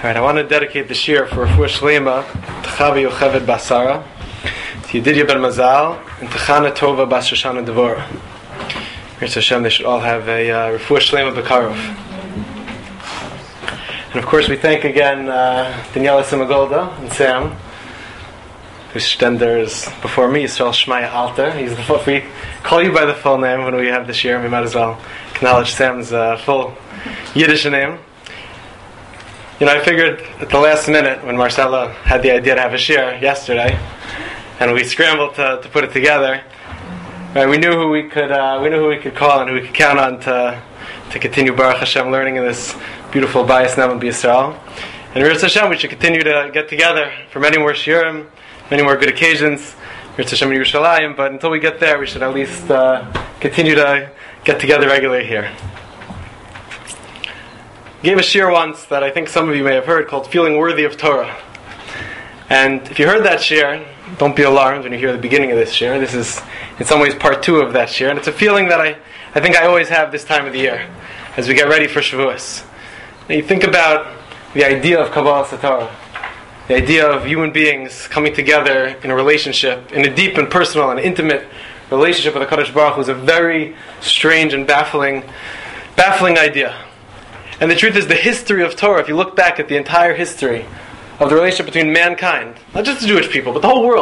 Alright, I want to dedicate the shir for Refuah Shlema to Chavi Yocheved Basara, to Yedidia Ben Mazal, and to Chana Tova Bas Shoshana Devora. Mirz Hashem, they should all have a Refuah Shlema B'Karov. And of course we thank again Daniela Simagolda and Sam, whose stender is before me, Yisrael Shmaya Alter. If we call you by the full name when we have the shir, we might as well acknowledge Sam's full Yiddish name. You know, I figured at the last minute when Marcella had the idea to have a shir yesterday, and we scrambled to put it together. Right, we knew who we could call and who we could count on to continue Baruch Hashem learning in this beautiful Bayis Ne'eman B'Yisrael. And Mirz Hashem, we should continue to get together for many more shirim, many more good occasions. Mirz Hashem in Yerushalayim, but until we get there, we should at least continue to get together regularly here. I gave a shir once that I think some of you may have heard called Feeling Worthy of Torah. And if you heard that shir, don't be alarmed when you hear the beginning of this shir. This is in some ways part 2 of that shir. And it's a feeling that I think I always have this time of the year as we get ready for Shavuos. Now you think about the idea of Kabbalas HaTorah, the idea of human beings coming together in a relationship, in a deep and personal and intimate relationship with HaKadosh Baruch Hu is a very strange and baffling idea. And the truth is, the history of Torah, if you look back at the entire history of the relationship between mankind, not just the Jewish people, but the whole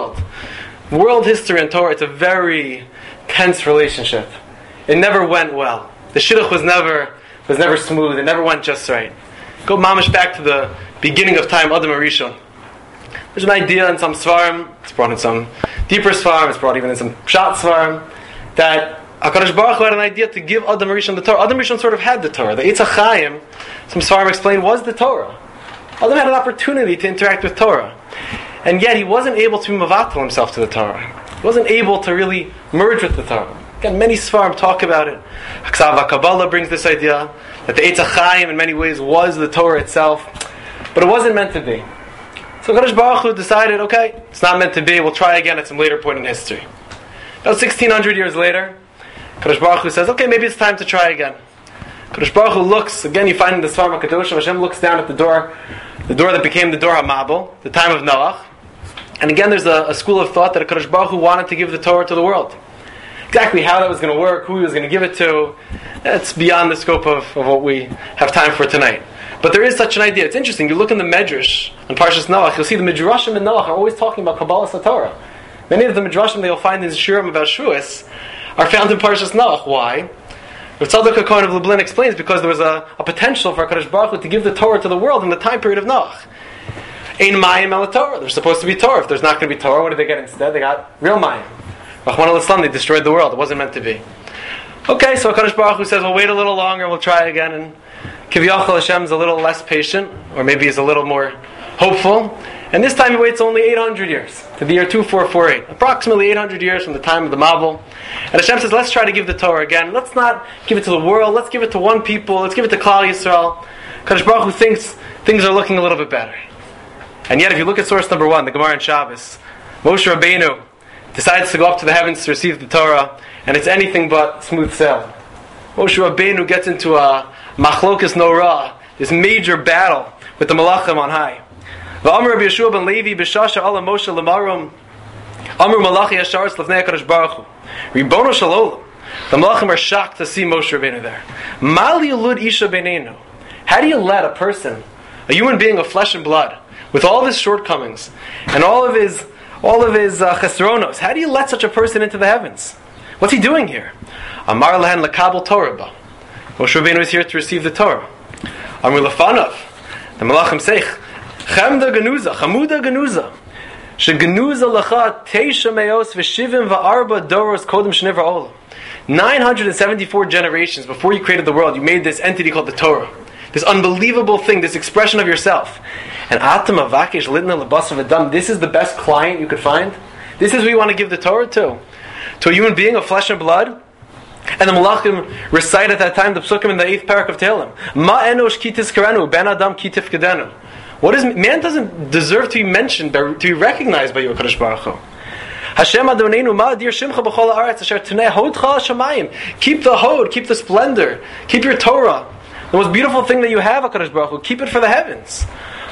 world history in Torah, it's a very tense relationship. It never went well. The shidduch was never smooth. It never went just right. Go mamish back to the beginning of time, Adam HaRishon. There's an idea in some svarim, it's brought in some deeper svarim, it's brought even in some pshat svarim, that HaKadosh Baruch Hu had an idea to give Adam HaRishon the Torah. Adam HaRishon sort of had the Torah. The Eitz HaChaim, some svarim explain, was the Torah. Adam had an opportunity to interact with Torah. And yet he wasn't able to mavatal himself to the Torah. He wasn't able to really merge with the Torah. Again, many svarim talk about it. Haksav HaKabbalah brings this idea that the Eitz HaChaim in many ways was the Torah itself. But it wasn't meant to be. So HaKadosh Baruch Hu decided, okay, it's not meant to be, we'll try again at some later point in history. About 1600 years later, HaKadosh Baruch Hu says, okay, maybe it's time to try again. HaKadosh Baruch Hu looks, again you find in the Svarim HaKadoshim, Hashem looks down at the door that became the Dor HaMabel, the time of Noach. And again there's a school of thought that HaKadosh Baruch Hu wanted to give the Torah to the world. Exactly how that was going to work, who he was going to give it to, that's beyond the scope of what we have time for tonight. But there is such an idea. It's interesting, you look in the Medrash on Parshas Noach, you'll see the Midrashim in Noach are always talking about Kabbalas HaTorah. Many of the Midrashim that you'll find in Shirim about Shavuos are found in Parshas Noach. Why? Rav Tzadok HaKohen of Lublin explains because there was a potential for HaKadosh Baruch Hu to give the Torah to the world in the time period of Noach. Ein mayim el Torah. There's supposed to be Torah. If there's not going to be Torah, what did they get instead? They got real mayim. Rahman al-Islam, they destroyed the world. It wasn't meant to be. Okay, so HaKadosh Baruch Hu says, we'll wait a little longer, we'll try again. And Kiviyachal Hashem's a little less patient, or maybe he's a little more hopeful. And this time he waits only 800 years, to the year 2448. Approximately 800 years from the time of the Mabel. And Hashem says, let's try to give the Torah again. Let's not give it to the world, let's give it to one people, let's give it to Klal Yisrael. HaKadosh Baruch Hu thinks things are looking a little bit better. And yet if you look at source number 1, the Gemara in Shabbos, Moshe Rabbeinu decides to go up to the heavens to receive the Torah, and it's anything but smooth sailing. Moshe Rabbeinu gets into a machlokas norah, this major battle with the Malachim on high. V'amar Rabbi Yeshua ben Levi b'shasha ala Moshe l'marum Amar Malachi Yashar L'fnei HaKadosh Baruch Hu Ribono Shel Olam. The Malachim are shocked to see Moshe Rabbeinu there. Mali Yulud Isha Beinenu. How do you let a person, a human being of flesh and blood, with all of his shortcomings and all of his chesronos, how do you let such a person into the heavens? What's he doing here? Amar Lehen L'Kabel Torah Ba. Moshe Rabbeinu is here to receive the Torah. Amar Lefanav. The Malachim say, Chamda Genuza, Chamuda Genuza, Shegenuza Lacha Teisha Meos V'Shivim V'Arba Doros Kodem Shnevra Olam. 974 generations before you created the world, you made this entity called the Torah. This unbelievable thing, this expression of yourself. And Atam Avakesh Litna Labasav Adam, this is the best client you could find? This is who you want to give the Torah to? To a human being of flesh and blood? And the Malachim recite at that time the Psukim in the 8th parak of Tehillim. Ma enosh kitis karenu, ben adam kitif kedenu. Man doesn't deserve to be mentioned, to be recognized by you, HaKadosh Baruch Hu. Hashem Adonenu ma dir shimcha b'chol haaretz asher teneh hodcha shamayim. Keep the hod, keep the splendor, keep your Torah. The most beautiful thing that you have, HaKadosh Baruch Hu, keep it for the heavens.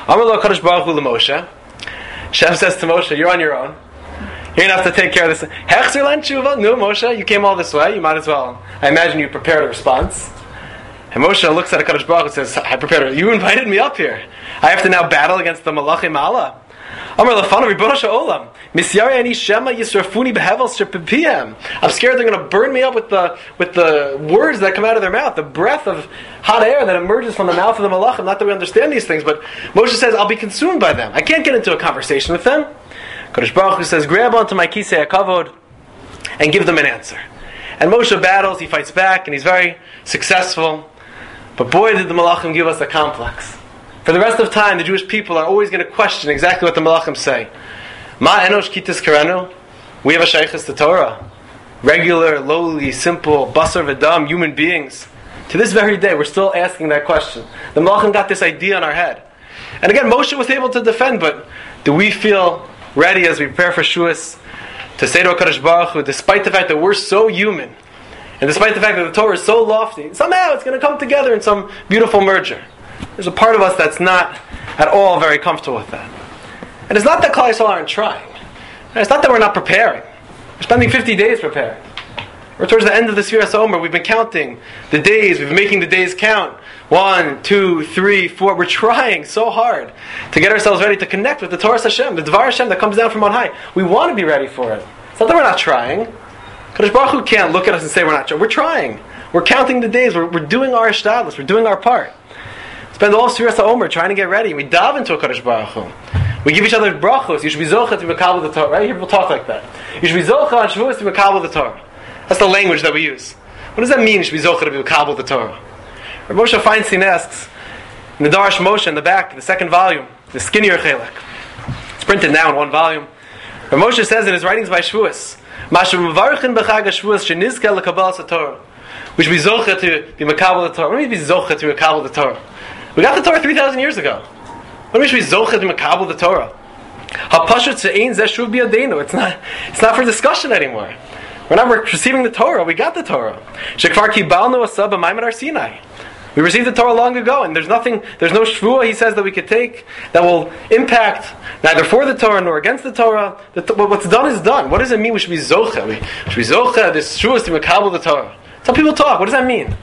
Amar lo HaKadosh Baruch Hu Moshe. Hashem says to Moshe, you're on your own. You're going to have to take care of this. Hechzer lan tshuva? No, Moshe, you came all this way. You might as well. I imagine you prepared a response. And Moshe looks at HaKadosh Baruch Hu and says, I prepared it. You invited me up here. I have to now battle against the Malachim Allah. Amar lefanav ribono shel olam. Misyari ani shema yisrafuni behevel shepipiem. I'm scared they're going to burn me up with the words that come out of their mouth, the breath of hot air that emerges from the mouth of the Malachim. Not that we understand these things, but Moshe says, I'll be consumed by them. I can't get into a conversation with them. HaKadosh Baruch Hu says, grab onto my kisei hakavod and give them an answer. And Moshe battles, he fights back, and he's very successful. But boy, did the Malachim give us a complex. For the rest of time, the Jewish people are always going to question exactly what the Malachim say. Ma enosh kitas karanu? We have a shaykhus to Torah. Regular, lowly, simple, basar v'dam, human beings. To this very day, we're still asking that question. The Malachim got this idea in our head. And again, Moshe was able to defend, but do we feel ready as we prepare for Shuas to say to HaKadosh Baruch Hu, despite the fact that we're so human, and despite the fact that the Torah is so lofty, somehow it's going to come together in some beautiful merger. There's a part of us that's not at all very comfortable with that. And it's not that Klal Yisrael aren't trying. It's not that we're not preparing. We're spending 50 days preparing. We're towards the end of the Sfiras Omer. We've been counting the days. We've been making the days count. 1, 2, 3, 4. We're trying so hard to get ourselves ready to connect with the Torah Hashem, the Dvar Hashem that comes down from on high. We want to be ready for it. It's not that we're not trying. Kadosh Baruch Hu can't look at us and say we're not trying. We're trying. We're counting the days. We're doing our ishtadlus. We're doing our part. Spend all of Sfiras Omer trying to get ready. We dive into a Kadosh Baruch Hu. We give each other brachos. You should be zocha to mekabel the Torah. Right? People talk like that. You should be zocha on Shavuos to mekabel the Torah. That's the language that we use. What does that mean? You should be zocha to mekabel the Torah. Rav Moshe Feinstein asks in the Darash Moshe in the back, the second volume, the skinnier chelek. It's printed now in one volume. Rav Moshe says in his writings by Shavuos, "Mashu mevarchin b'chag Shavuos shenizkel lekabel Torah." We should be zocha to be mekabel the Torah. What do you mean be zocha to mekabel the Torah? We got the Torah 3,000 years ago. What do we should be zocha to mekabel the Torah? Hapashut se'ein zeh shuv biyadenu. It's not for discussion anymore. We're not receiving the Torah. We got the Torah. Shekvar kibalnu asah b'maimon Har Sinai. We received the Torah long ago, and there's no shvuah, he says, that we could take that will impact neither for the Torah nor against the Torah. What's done is done. What does it mean we should be zocha? We should be zocha, this shvuah is to mekabel the Torah. Some people talk. What does that mean?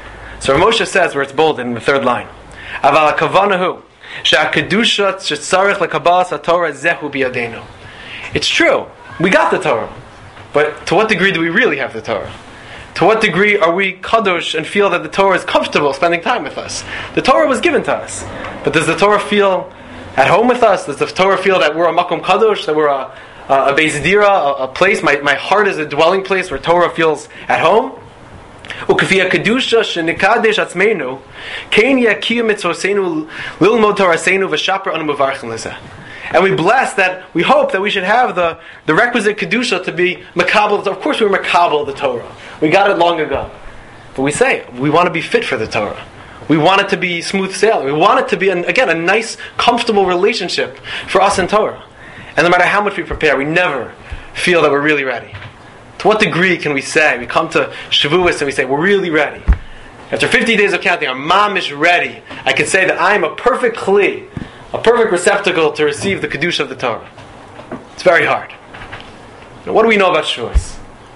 So Rav Moshe says, where it's bold in the third line, Aval hakavanahu she'akedusha shetzarich lekabalas haTorah zehu biyadenu. It's true. We got the Torah. But to what degree do we really have the Torah? To what degree are we kadosh and feel that the Torah is comfortable spending time with us? The Torah was given to us. But does the Torah feel at home with us? Does the Torah feel that we're a makom kadosh, that we're a beis dira, a place, my heart is a dwelling place where Torah feels at home? Ukefia kedusha shenikadesh atzmeinu kein yakiyum mitzvoseinu lilmod toraseinu v'shaper anu mevarchin lezeh. And we bless that, we hope that we should have the requisite kedusha to be mekabel. Of course we were mekabel the Torah. We got it long ago. But we say, we want to be fit for the Torah. We want it to be smooth sailing. We want it to be, again, a nice, comfortable relationship for us and Torah. And no matter how much we prepare, we never feel that we're really ready. To what degree can we say, we come to Shavuos and we say, we're really ready. After 50 days of counting, our mom is ready. I can say that I am a perfect kli, a perfect receptacle to receive the kedusha of the Torah. It's very hard. Now, what do we know about Shavuos?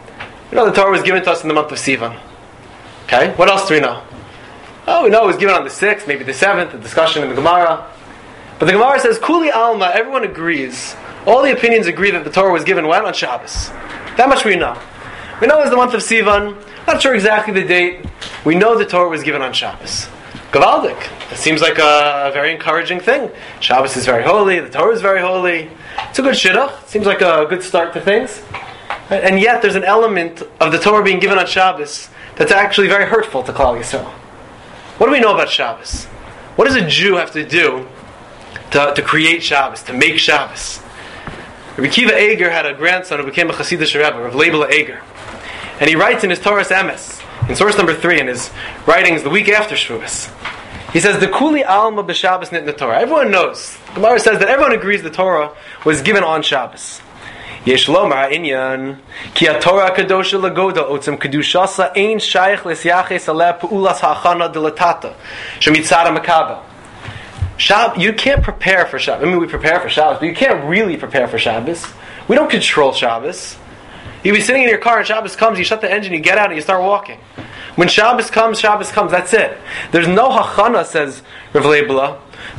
We know the Torah was given to us in the month of Sivan. Okay, what else do we know? Oh, we know it was given on the 6th, maybe the 7th, the discussion in the Gemara. But the Gemara says, Kuli Alma, everyone agrees, all the opinions agree that the Torah was given when? On Shabbos. That much we know. We know it was the month of Sivan, not sure exactly the date. We know the Torah was given on Shabbos. Gavaldik. It seems like a very encouraging thing. Shabbos is very holy, the Torah is very holy. It's a good shidduch. It seems like a good start to things. And yet there's an element of the Torah being given on Shabbos that's actually very hurtful to Klal Yisrael. What do we know about Shabbos? What does a Jew have to do to create Shabbos, to make Shabbos? Rabbi Kiva Eger had a grandson who became a Hasidic Rebbe, Rav Leibel Eger. And he writes in his Torah's Emes, in source number 3, in his writings the week after Shavuos, he says, the Kuli Alma b'Shabbos nitna Torah. Everyone knows. The Gemara says that everyone agrees the Torah was given on Shabbos. Yesh lomar ha'inyan ki haTorah kadosha lagoda otzem kedushasa ein shayach lesyaches aleh pu'ulas ha'achana delatata shemitzara makabel You can't prepare for Shabbos. I mean, we prepare for Shabbos, but you can't really prepare for Shabbos. We don't control Shabbos. You be sitting in your car and Shabbos comes, you shut the engine, you get out and you start walking. When Shabbos comes, that's it. There's no hachana, says Rav Leibla,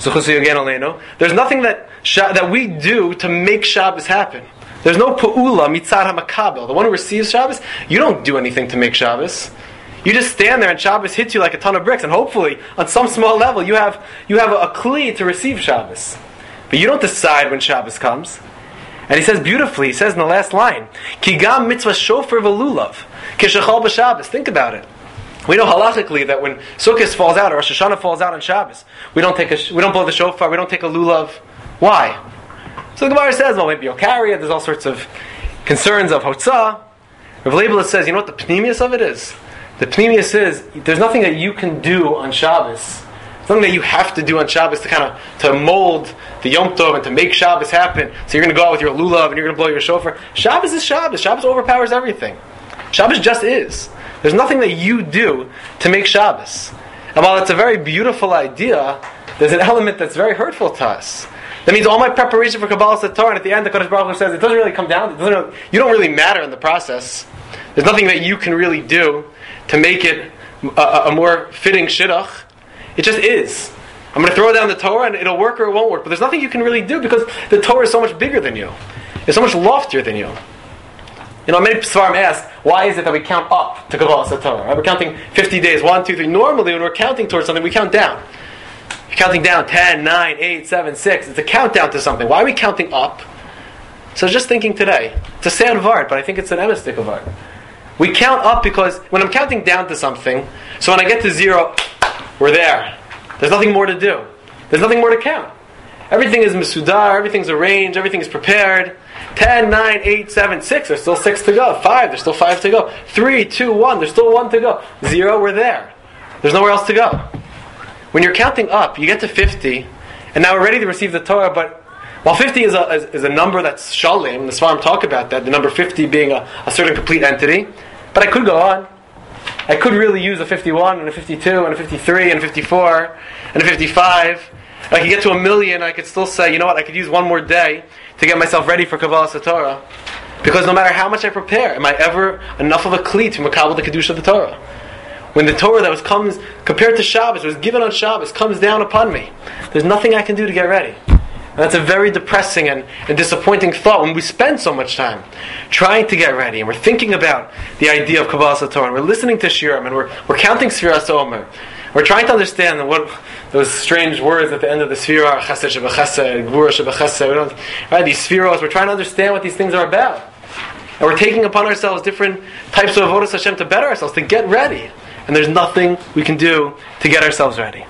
there's nothing that we do to make Shabbos happen. There's no pu'ula mitzad hamakabel. The one who receives Shabbos, you don't do anything to make Shabbos. You just stand there and Shabbos hits you like a ton of bricks, and hopefully, on some small level, you have a kli to receive Shabbos. But you don't decide when Shabbos comes. And he says beautifully, he says in the last line, Ki gam mitzvah shofar v'lulav, kishachal b'Shabbos. Think about it. We know halachically that when Sukkot falls out or Rosh Hashanah falls out on Shabbos, we don't blow the shofar, we don't take a lulav. Why? So the Gemara says, well, maybe you'll carry it. There's all sorts of concerns of hotzah. Rav Leibla says, you know what the pnimius of it is? The pnimius is there's nothing that you can do on Shabbos. Something that you have to do on Shabbos to mold the Yom Tov and to make Shabbos happen. So you're going to go out with your lulav and you're going to blow your shofar. Shabbos is Shabbos. Shabbos overpowers everything. Shabbos just is. There's nothing that you do to make Shabbos. And while it's a very beautiful idea, there's an element that's very hurtful to us. That means all my preparation for Kabbalah Sator, and at the end the Kadosh Baruch Hu says it doesn't really come down. You don't really matter in the process. There's nothing that you can really do to make it a more fitting shidduch. It just is. I'm going to throw down the Torah and it'll work or it won't work. But there's nothing you can really do because the Torah is so much bigger than you. It's so much loftier than you. Many Svarim ask, why is it that we count up to Kabbalah Sator? Right? We're counting 50 days, 1, 2, 3. Normally when we're counting towards something, we count down. You're counting down 10, 9, 8, 7, 6. It's a countdown to something. Why are we counting up? So I was just thinking today. It's a sad vart, but I think it's an emistic vart. We count up because when I'm counting down to something, so when I get to 0, we're there. There's nothing more to do. There's nothing more to count. Everything is mesudar, everything's arranged, everything is prepared. 10, 9, 8, 7, 6, there's still 6 to go. 5, there's still 5 to go. 3, 2, 1, there's still 1 to go. 0, we're there. There's nowhere else to go. When you're counting up, you get to 50, and now we're ready to receive the Torah, but while 50 is a number that's shalim, the Svarim talk about that, the number 50 being a certain complete entity, but I could go on. I could really use a 51 and a 52 and a 53 and a 54 and a 55. I could get to 1,000,000. I could still say, you know what? I could use one more day to get myself ready for Kabbalah Satorah. Because no matter how much I prepare, am I ever enough of a kli to makabel the kedusha of the Torah? When the Torah that comes compared to Shabbos, was given on Shabbos, comes down upon me, there's nothing I can do to get ready. And that's a very depressing and disappointing thought when we spend so much time trying to get ready and we're thinking about the idea of Kabbalah Satorah and we're listening to Shirim and we're counting Sfiras Omer. We're trying to understand what those strange words at the end of the Sfira are, Chesed Shebechesed, Gvura Shebechesed, right? These Sfiros, we're trying to understand what these things are about. And we're taking upon ourselves different types of Avodas Hashem to better ourselves, to get ready. And there's nothing we can do to get ourselves ready.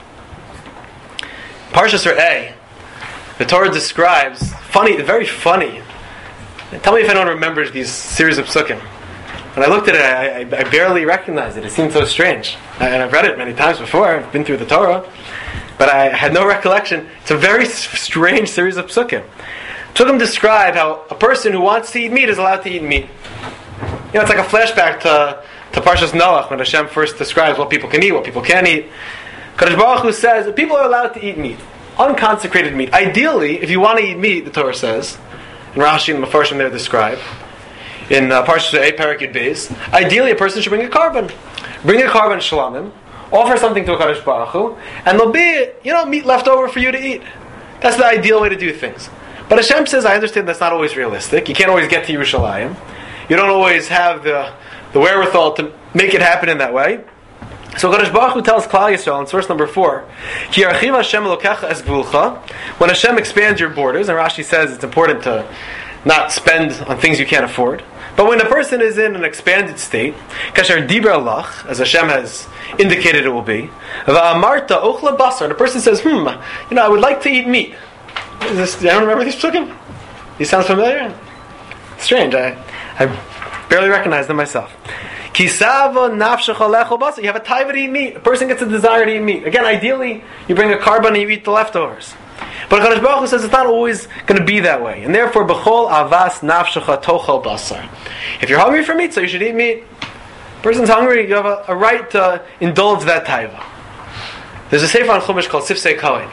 Parshas Re'eh, the Torah describes, very funny. Tell me if anyone remembers these series of psukim. When I looked at it, I barely recognized it. It seemed so strange. And I've read it many times before. I've been through the Torah. But I had no recollection. It's a very strange series of psukim. Psukim describe how a person who wants to eat meat is allowed to eat meat. It's like a flashback to Parshas Noach, when Hashem first describes what people can eat, what people can't eat. Kadosh Baruch Hu says that people are allowed to eat meat. Unconsecrated meat. Ideally, if you want to eat meat, the Torah says, and Rashi and the Mefarshim there describe, in Parshas Re'eh, Perek Yud Beis, ideally a person should bring a carbon. Bring a carbon shlamim, offer something to a Kadosh Baruch Hu, and there'll be, meat left over for you to eat. That's the ideal way to do things. But Hashem says, I understand that's not always realistic. You can't always get to Yerushalayim. You don't always have the wherewithal to make it happen in that way. So Kadosh Baruch Hu tells Klal Yisrael in source number 4, Ki yarchiv Hashem elokecha es gvulcha. When Hashem expands your borders, and Rashi says it's important to not spend on things you can't afford. But when a person is in an expanded state, kasher dibra lach, as Hashem has indicated it will be, va'amarta ochla basar, and a person says, I would like to eat meat. Do you remember these psukim? These sound familiar? Strange. I barely recognize them myself. Kisava nafshecha lechol basar. You have a taiva to eat meat. A person gets a desire to eat meat. Again, ideally, you bring a carbon and you eat the leftovers. But Kadosh Baruch Hu says it's not always going to be that way. And therefore, b'chol avas nafshecha tochel basar. If you're hungry for meat, so you should eat meat. A person's hungry, you have a right to indulge that taiva. There's a sefer on Chumash called Sifsei Kohen.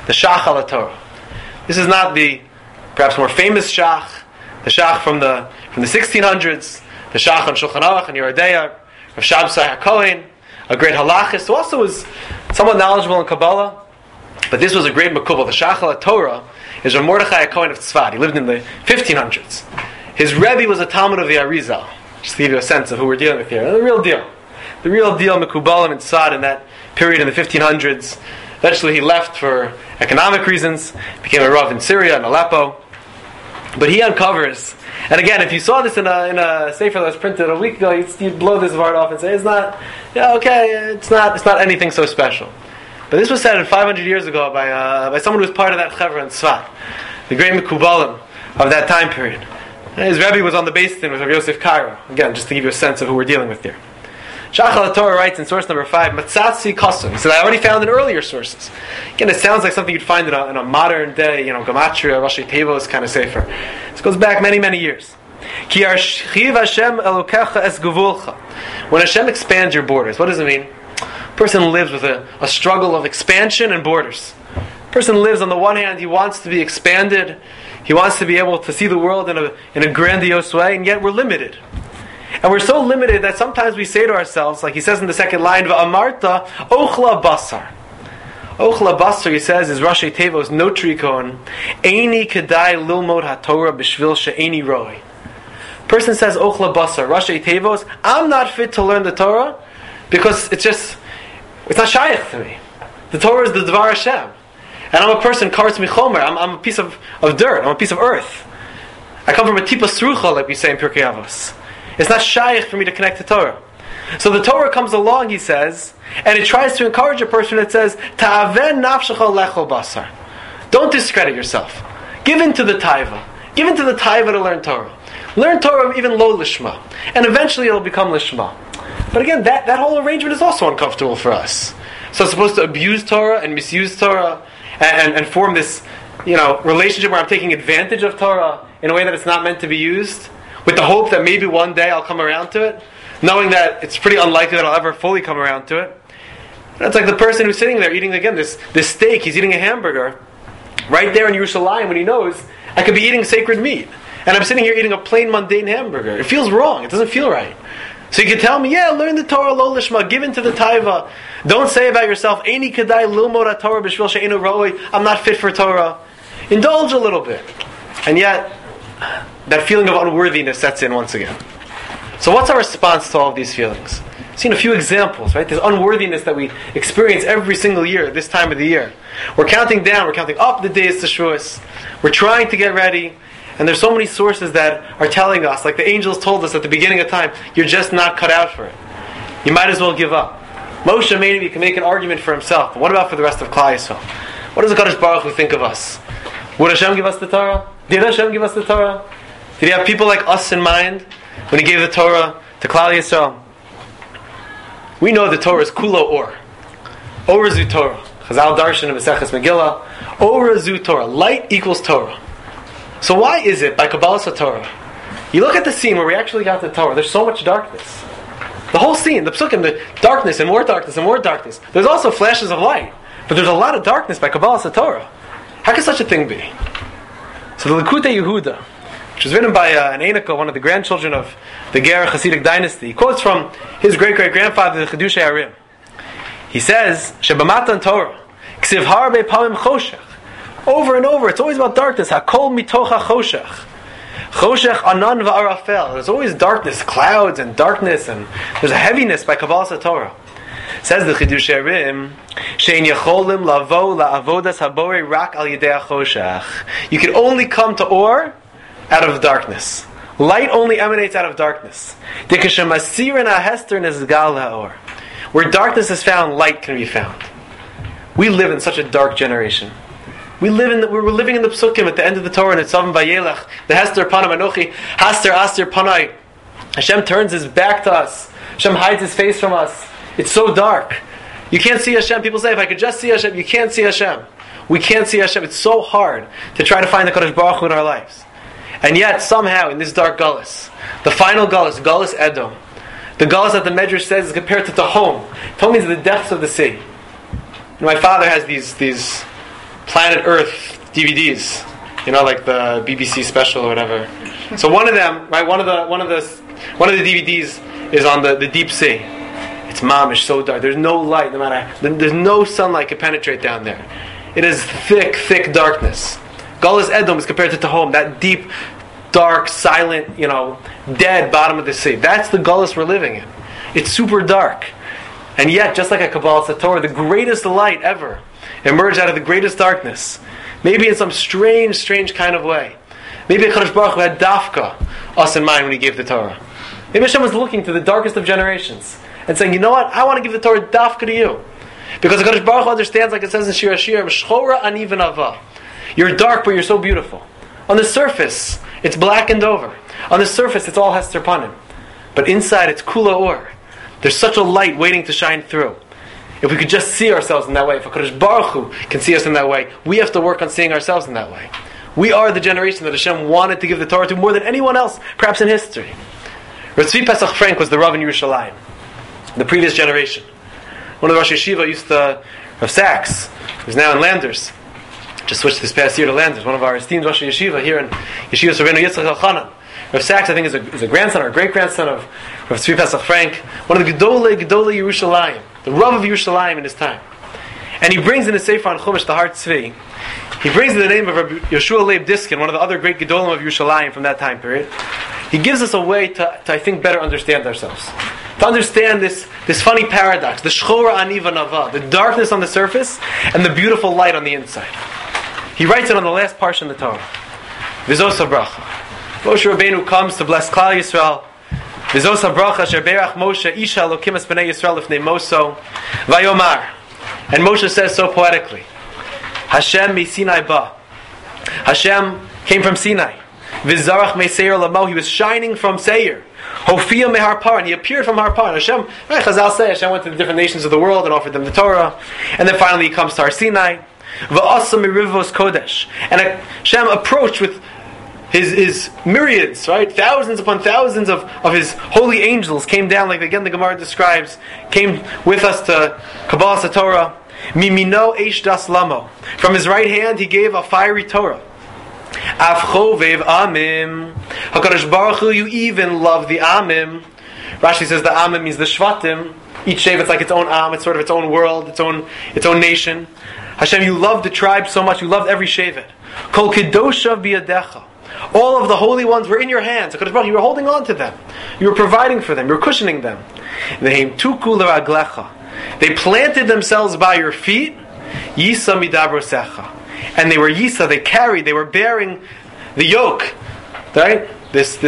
the Shach al Torah. This is not the perhaps more famous Shach, the Shach from the 1600s, the Shach on Shulchan Aruch and Yoreh De'ah, of Shabsai HaKohen, a great halachist who also was somewhat knowledgeable in Kabbalah. But this was a great makubal. The Shach al Torah is Rav Mordechai HaKohen of Tzfat. He lived in the 1500s. His Rebbe was a Talmud of the Arizal. Just to give you a sense of who we're dealing with here. The real deal. The real deal, Mekubalim and Tzfat in that period in the 1500s. Eventually he left for economic reasons, became a Rav in Syria and Aleppo. But he uncovers, and again, if you saw this in a sefer that was printed a week ago, you'd blow this part off and say, it's not anything so special. But this was said 500 years ago by someone who was part of that chevra in Tzfat, the great Mekubalim of that time period. His Rebbe was on the Beis Din with Rav Yosef Cairo. Again, just to give you a sense of who we're dealing with here. Shach al Torah writes in source number 5, Matzatzi Kosum. He said, I already found in earlier sources. Again, it sounds like something you'd find in a modern day, Gematria, Rashi Tevos kind of sefer. This goes back many, many years. Ki arshiv Hashem elokecha es gevulcha. When Hashem expands your borders, what does it mean? A person lives with a struggle of expansion and borders. A person lives, on the one hand, he wants to be expanded, he wants to be able to see the world in a grandiose way, and yet we're limited. And we're so limited that sometimes we say to ourselves, like he says in the second line, V'amarta ochla basar. Ochla basar, he says, is Rashi Tevos notrikon, Eini kedai lilmod haTorah b'shvil she'eini roi. Person says, Ochla basar, Rashi Tevos, I'm not fit to learn the Torah because it's not shaykh to me. The Torah is the Dvar Hashem. And I'm a person, karetz michomer, I'm a piece of dirt, I'm a piece of earth. I come from a tipa srucha, like we say in Pirkei Avos. It's not shaykh for me to connect to Torah. So the Torah comes along, he says, and it tries to encourage a person that says, Ta'aven nafshecha lechol basar. Don't discredit yourself. Give in to the taiva. Give in to the taiva to learn Torah. Learn Torah even lo lishma. And eventually it'll become lishma. But again, that whole arrangement is also uncomfortable for us. So it's supposed to abuse Torah and misuse Torah and form this, relationship where I'm taking advantage of Torah in a way that it's not meant to be used, with the hope that maybe one day I'll come around to it, knowing that it's pretty unlikely that I'll ever fully come around to it. That's like the person who's sitting there eating, again, this steak, he's eating a hamburger, right there in Yerushalayim when he knows, I could be eating sacred meat. And I'm sitting here eating a plain, mundane hamburger. It feels wrong. It doesn't feel right. So you can tell me, learn the Torah, lo lishma, give in to the taiva. Don't say about yourself, Eini kedai lilmod haTorah b'shvil she'einu roi, I'm not fit for Torah. Indulge a little bit. And yet, that feeling of unworthiness sets in once again. So what's our response to all of these feelings? I've seen a few examples, right? This unworthiness that we experience every single year at this time of the year. We're counting down, we're counting up the days to Shavuos. We're trying to get ready. And there's so many sources that are telling us, like the angels told us at the beginning of time, you're just not cut out for it. You might as well give up. Moshe maybe can make an argument for himself, but what about for the rest of Klal Yisrael? What does the Kadosh Baruch Hu think of us? Would Hashem give us the Torah? Did Hashem give us the Torah? Did He have people like us in mind when He gave the Torah to Klal Yisrael? We know the Torah is kulo or. Or zu Torah. Chazal Darshan in Maseches Megillah. Or zu Torah. Light equals Torah. So why is it by Kabbalas HaTorah, you look at the scene where we actually got the Torah, there's so much darkness. The whole scene, the psukim, the darkness and more darkness and more darkness. There's also flashes of light, but there's a lot of darkness by Kabbalas HaTorah. How can such a thing be? So the Likutei Yehuda, which was written by an Einiko, one of the grandchildren of the Ger Hasidic dynasty, he quotes from his great-great-grandfather, the Chidushei Arim. He says, Shebamatan Torah, Ksiv harbe pamim choshech. Over and over, it's always about darkness. Hakol mitocha choshech. Choshech anan va'arafel. There's always darkness, clouds and darkness, and there's a heaviness by Kabbalas HaTorah. Says the Chidushei Arim, Shein yacholim lavo la'avodas haborei rak al yedei choshech. You can only come to Or out of darkness. Light only emanates out of darkness. Dikashem hester nezgal ha'or. Where darkness is found, light can be found. We live in such a dark generation. We're living in the psukim at the end of the Torah, and it's Tzavim Vayelach, the Hester Panam Anochi, Haster Aster Panai. Hashem turns His back to us. Hashem hides His face from us. It's so dark. You can't see Hashem. People say, if I could just see Hashem, you can't see Hashem. We can't see Hashem. It's so hard to try to find the Kadosh Baruch Hu in our lives. And yet, somehow, in this dark Gullus, the final Gullus, Gullus Edom, the Gullus that the Medrash says is compared to Tehom. Tehom means the depths of the sea. And my father has these Planet Earth DVDs, like the BBC special or whatever. So one of them, right? One of the DVDs is on the deep sea. It's mamish, so dark. There's no light, there's no sunlight can penetrate down there. It is thick, thick darkness. Galus Edom is compared to Tehom, that deep, dark, silent, dead bottom of the sea. That's the Galus we're living in. It's super dark. And yet, just like a Kabbalah Satorah, the greatest light ever emerged out of the greatest darkness. Maybe in some strange, strange kind of way. Maybe HaKadosh Baruch Hu had dafka us in mind when He gave the Torah. Maybe Hashem was looking to the darkest of generations and saying, you know what? I want to give the Torah dafka to you. Because HaKadosh Baruch Hu understands, like it says in Shir HaShirim, Shchora ani v'nava. You're dark, but you're so beautiful. On the surface, it's blackened over. On the surface, it's all Hester Panim. But inside, it's Kula Or. There's such a light waiting to shine through. If we could just see ourselves in that way, if HaKadosh Baruch Hu can see us in that way, we have to work on seeing ourselves in that way. We are the generation that Hashem wanted to give the Torah to more than anyone else, perhaps in history. Rav Tzvi Pesach Frank was the Rav in Yerushalayim, the previous generation. One of the Rosh Yeshiva Rav Sachs, who's now in Landers, just switched this past year to Landers, one of our esteemed Rosh Yeshiva here in Yeshiva Rabbeinu Yitzchak Elchanan. Rav Sachs, I think, is a grandson or a great-grandson of Rav Tzvi Pesach Frank, one of the Gedolei Yerushalayim, the Rav of Yerushalayim in his time. And he brings in his Sefer on Chumash, the Har Tzvi, he brings in the name of Rabbi Yeshua Leib Diskin, one of the other great Gedolim of Yerushalayim from that time period. He gives us a way to I think, better understand ourselves. To understand this funny paradox, the Shchora ani v'nava, the darkness on the surface and the beautiful light on the inside. He writes it on the last parsha in the Torah. V'zos habracha. Moshe Rabbeinu comes to bless Klal Yisrael. V'zos habracha asher berach Moshe isha elokim es bnei Yisrael lifnei Moso vayomar. And Moshe says so poetically, Hashem mi Sinai ba. Hashem came from Sinai. V'zarach me Seir lamo. He was shining from Seir. Hofia me Harpar. And he appeared from Harpar. Hashem, Chazal say, Hashem went to the different nations of the world and offered them the Torah. And then finally he comes to Har Sinai. V'asa mi rivos kodesh. And Hashem approached with his myriads, right? Thousands upon thousands of his holy angels came down, like again the Gemara describes, came with us to Kabbalah Satorah. Mimino eish das lamo. From his right hand he gave a fiery Torah. Afcho vev amim. HaKadosh Baruch Hu, you even love the amim. Rashi says the amim means the shvatim. Each shevet like its own am, it's sort of its own world, its own nation. Hashem, you love the tribe so much, you loved every shevet. Kol kedosha biyadecha. All of the holy ones were in your hands. HaKadosh Baruch Hu, you were holding on to them. You were providing for them. You were cushioning them. Vehem tuku l'raglecha. They planted themselves by your feet. Yisa midabrosecha. And they were Yisa, they carried, they were bearing the yoke. Right? This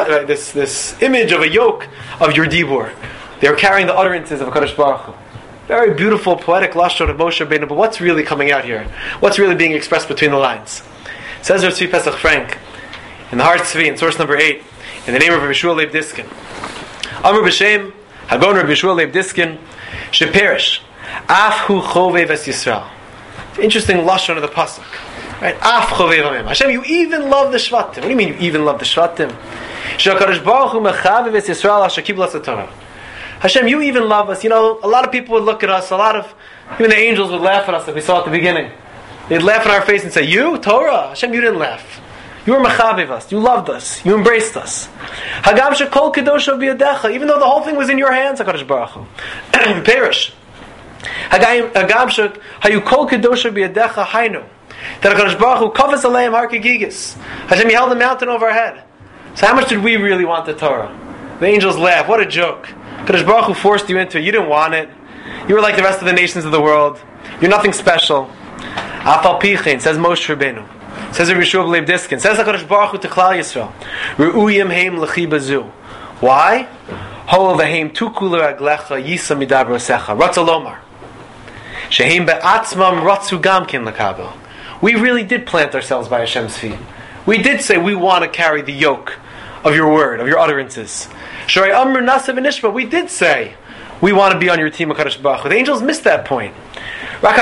image of a yoke of your dibur. They were carrying the utterances of HaKadosh Baruch Hu. Very beautiful, poetic lashon of Moshe Rabbeinu. But what's really coming out here? What's really being expressed between the lines? Says Rav Tzvi Pesach Frank in the Har Tzvi, in source number 8, in the name of Rabbi Yeshua Leib Diskin. Amr B'Shem, Hagon Rabbi Yeshua Leib Diskin, Sheperish, Af hu chovev es Yisrael. Interesting lashon of the pasuk, right? Af chovev amim. Hashem, you even love the shvatim. What do you mean you even love the shvatim? Shakadosh Baruch Hu mechavev es Yisrael asher kibla Torah. Hashem, you even love us. A lot of people would look at us. Even the angels would laugh at us, like we saw at the beginning. They'd laugh in our face and say, "You Torah, Hashem, you didn't laugh. You were mechavev us. You loved us. You embraced us." Hagam shekol kedosha biyadecha. Even though the whole thing was in your hands, HaKadosh Baruch Hu. Perish. Hagam shek hayu kol kedosha biyadecha hainu. That HaKadosh Baruch Hu kavas aleim har kegigis. Hashem, you held the mountain over our head. So how much did we really want the Torah? The angels laugh. What a joke. HaKadosh Baruch Hu forced you into it. You didn't want it. You were like the rest of the nations of the world. You're nothing special. Afal Pichin, says Moshe Rabbeinu. Says Rabbi Yeshua Leib Diskin. Says HaKadosh Baruch Hu to Klal Yisrael. Re'uyim heim l'chi bazu. Why? Hol v'heim tuku l'raglecha yisa midabro secha. Ratza lomar. Sheheim be'atzmam ratzu gamkin l'kabel. We really did plant ourselves by Hashem's feet. We did say we want to carry the yoke of your word, of your utterances. Sharei amr nasa v'nishma. We did say we want to be on your team, HaKadosh Baruch Hu. The angels missed that point. Like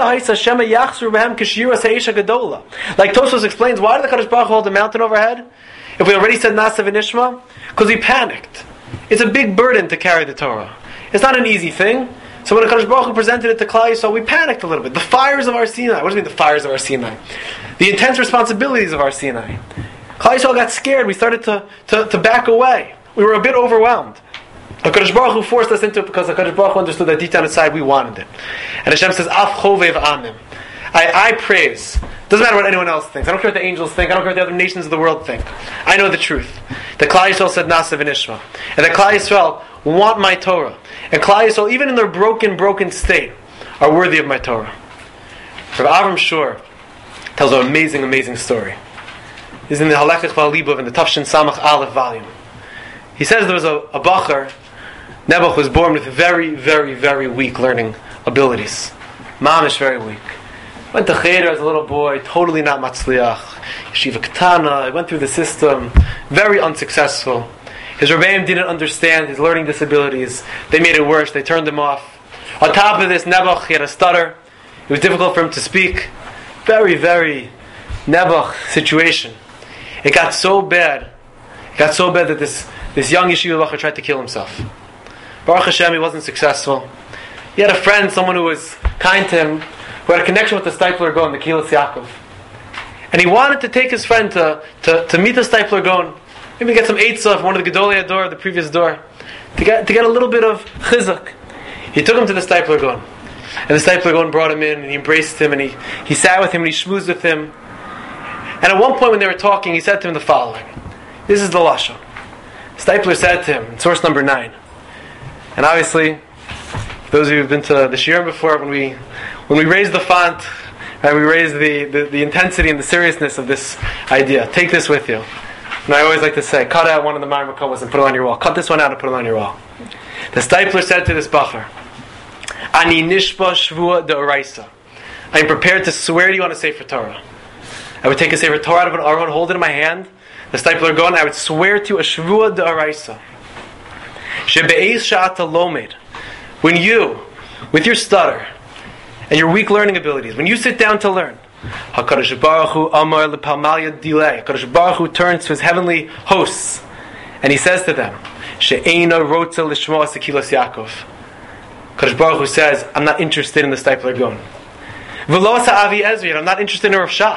Tosfos explains, why did the Kadosh Baruch Hu hold the mountain overhead? If we already said Nasa v'nishma? Because we panicked. It's a big burden to carry the Torah. It's not an easy thing. So when HaKadosh Baruch Hu presented it to Klal Yisrael, we panicked a little bit. The fires of our Sinai. What does it mean, the fires of our Sinai? The intense responsibilities of our Sinai. Klal Yisrael got scared. We started to back away. We were a bit overwhelmed. HaKadosh Baruch Hu forced us into it because HaKadosh Baruch Hu understood that deep down inside we wanted it. And Hashem says, Af chovev amim. I praise. Doesn't matter what anyone else thinks. I don't care what the angels think. I don't care what the other nations of the world think. I know the truth. That Klal Yisrael said Nasa v'nishma. And that Klal Yisrael want my Torah. And Klal Yisrael, even in their broken state, are worthy of my Torah. Rav Avram Shur tells an amazing story. He's in the Halachach V'Alibav in the Tafshin Samach Aleph volume. He says there was a Bachar. Nebuch was born with very weak learning abilities. Mamish very weak. Went to Cheder as a little boy, totally not matzliach. Yeshiva Ketana, he went through the system, very unsuccessful. His Rebbeim didn't understand his learning disabilities. They made it worse, they turned him off. On top of this, Nebuch, he had a stutter. It was difficult for him to speak. Very Nebuch situation. It got so bad that this young Yeshiva Bachar tried to kill himself. Baruch Hashem, he wasn't successful. He had a friend, someone who was kind to him, who had a connection with the Steipler Gaon, the Kilas Yaakov. And he wanted to take his friend to meet the Steipler Gaon, maybe get some eitzah from one of the Gedolei Ador, the previous door, to get a little bit of chizuk. He took him to the Steipler Gaon. And the Steipler Gaon brought him in, and he embraced him, and he sat with him, and he schmoozed with him. And at one point when they were talking, he said to him the following. This is the Lashon. Steipler said to him, in source number 9. And obviously, those of you who've been to the Shiurim before, when we raise the font, and we raise the intensity and the seriousness of this idea, take this with you. And I always like to say, cut out one of the Ma'amar Kavos and put it on your wall. Cut this one out and put it on your wall. The Steipler said to this Bachar, Ani nishba shvua de'oraisa. I am prepared to swear to you on a Sefer Torah. I would take a Sefer Torah out of an aron, hold it in my hand, the Steipler Gaon, I would swear to you a shvua de'oraisa. Shebe'ez sha'ata lomed. When you, with your stutter and your weak learning abilities, when you sit down to learn, HaKadosh Baruch Hu Amar L'Palmalya Dilei. HaKadosh Baruch Hu turns to his heavenly hosts and he says to them, She'eina Rotza L'Shmoa Sekilas Yaakov. HaKadosh Baruch Hu says, I'm not interested in the Steipler Gaon. V'lo asa Avi Ezri, I'm not interested in Rav Shach.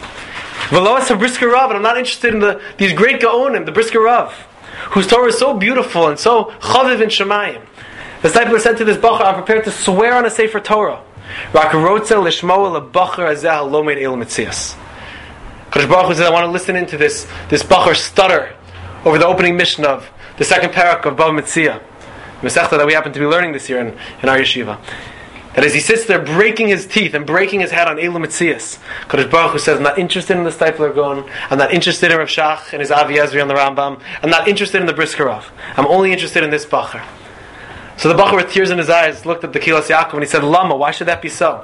V'lo asa Brisker Rav, and I'm not interested in these great Gaonim, the Brisker Rav, whose Torah is so beautiful and so chaviv in Shemayim. The Steipler said to this Bachar, I'm prepared to swear on a Sefer Torah. Rak rotzel lishmoa lebachar azeh lomed el mitzias. Kadosh Baruch Hu says, I want to listen into this Bachar stutter over the opening mission of the second parak of Bava Metzia, Masechta that we happen to be learning this year in our yeshiva. That as he sits there breaking his teeth and breaking his head on Elu Mitzias, Kadosh Baruch Hu says, I'm not interested in the Steipler Gaon, I'm not interested in Rav Shach and his Avi Ezri on the Rambam, I'm not interested in the Brisker Rav, I'm only interested in this Bachar. So the Bachar with tears in his eyes looked at the Kilas Yaakov and he said, Lama, why should that be so?